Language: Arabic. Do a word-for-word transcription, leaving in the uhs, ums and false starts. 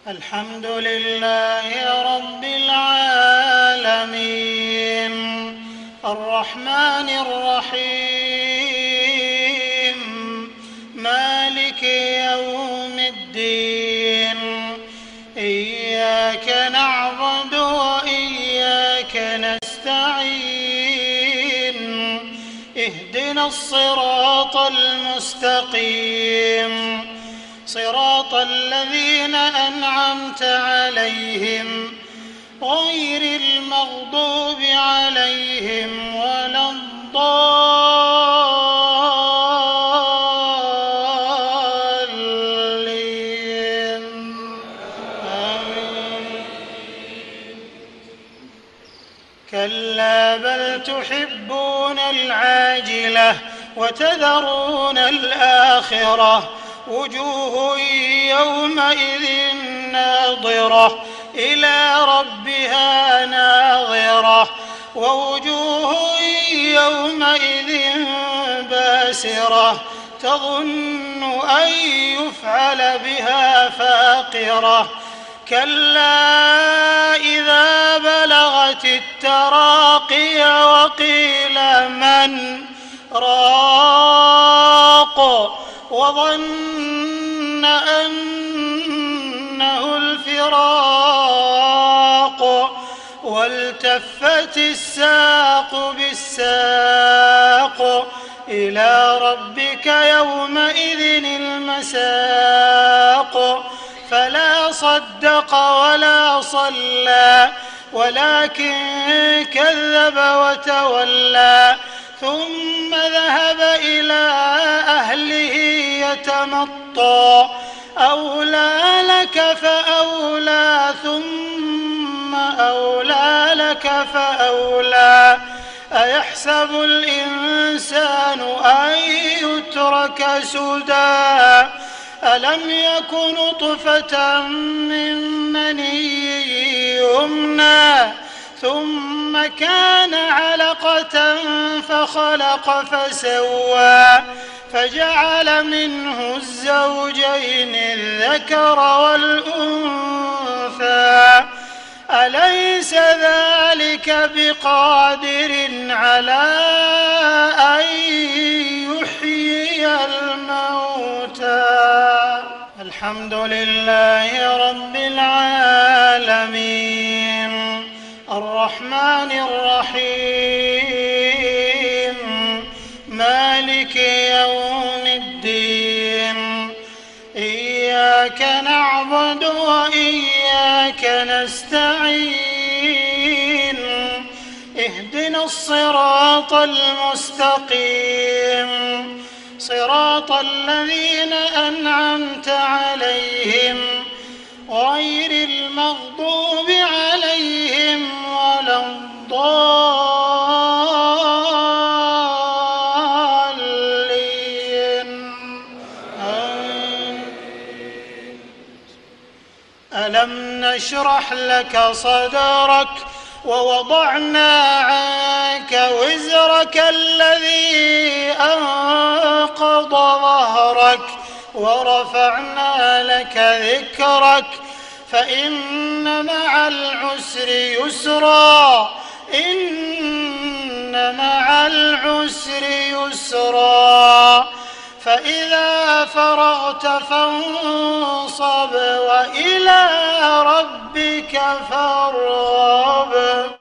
الحمد لله رب العالمين الرحمن الرحيم مالك يوم الدين إياك نعبد وإياك نستعين اهدنا الصراط المستقيم صراط الذين أنعمت عليهم غير المغضوب عليهم ولا الضالين آمين. كلا بل تحبون العاجلة وتذرون الآخرة وجوه يومئذ ناظرة إلى ربها ناظرة ووجوه يومئذ باسرة تظن أن يفعل بها فاقرة كلا إذا بلغت التراقي وقيل من راق وظن أنه الفراق والتفت الساق بالساق إلى ربك يومئذ المساق فلا صدق ولا صلى ولكن كذب وتولى ثم ذهب إلى أهله يتمطى أولى لك فأولى ثم أولى لك فأولى أيحسب الإنسان أن يترك سدى ألم يك نطفة من مني يمنى ثم كان علقة فخلق فسوى فجعل منه الزوجين الذكر والأنثى أليس ذلك بقادر على أن يحيي الموتى الحمد لله رب العالمين الرحمن الرحيم مالك يوم الدين إياك نعبد وإياك نستعين اهدنا الصراط المستقيم صراط الذين أنعمت عليهم غير المغضوب عليهم ولا الضالين آمين. ألم نشرح لك صدرك ووضعنا عنك وزرك الذي أنقض ظهرك ورفعنا لك ذكرك فإن مع العسر يسرا إن مع العسر يسرا فإذا فرغت فانصب وإلى ربك فارغب